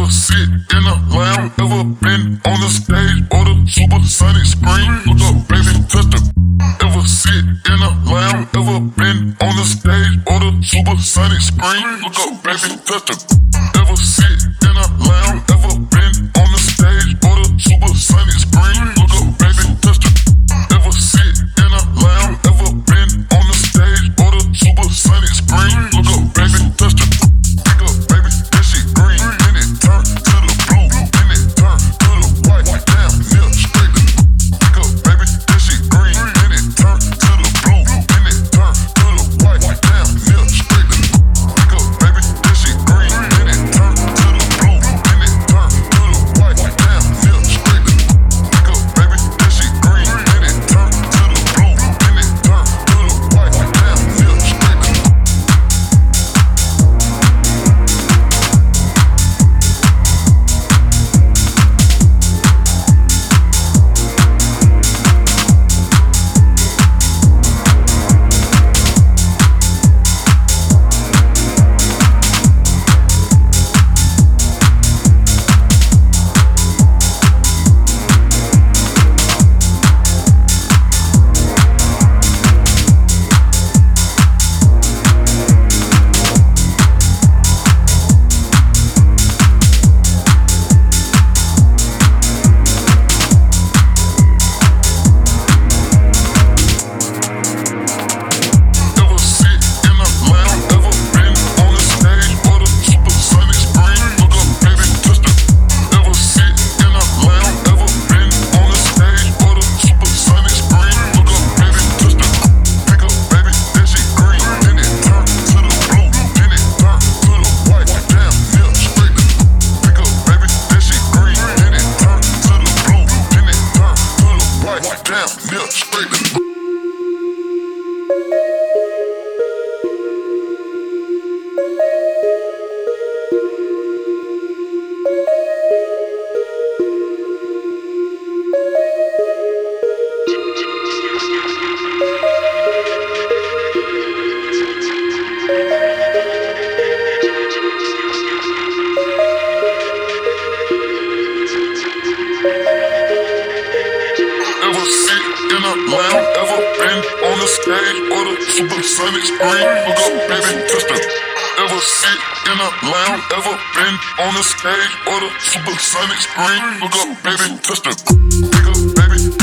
Ever sit in a lounge, ever been on the stage or the supersonic screen? Look up, baby, touch the. Ever sit in a lounge, ever been on the stage or the supersonic screen? Look up, baby, touch the. Ever sit in a lounge, ever been on the stage or the supersonic screen? Look up, baby, touch the. Ever sit in a lounge, ever been on the stage or the supersonic screen? Look up, baby, touch the. Pick up, baby, that shit green. Then it turn to the blue. Then it turn to the white. Damn, near straight to. Pick up, baby, that shit green. Then it turn to the blue. Then it turn to the white. Damn, near straight to. Pick up, baby, that shit green. Then it turn to the blue. Then it turn to the white. Damn, near straight to. Pick up, baby, that shit green. Then it turn to the blue. Then it turn to the white. Damn, near straight to. Ever sit in a lounge, ever been on the stage or the supersonic screen? Look up, baby, touch the. Ever sit in a lounge, ever been on the stage or the supersonic screen? Look up, baby, touch the. Pick up, baby, that shit green. Then it turn to the blue. Then it turn to the white. Damn, near straight to. Pick up, baby, that shit green. Then it turn to the blue. Then it turn to the white. Damn, near straight to. Ever sit in a lounge, ever been on the stage or the supersonic screen? Look up, baby, touch the. Ever sit in a lounge, ever been on the stage or the supersonic screen? Look up, baby, touch the. Pick up, baby,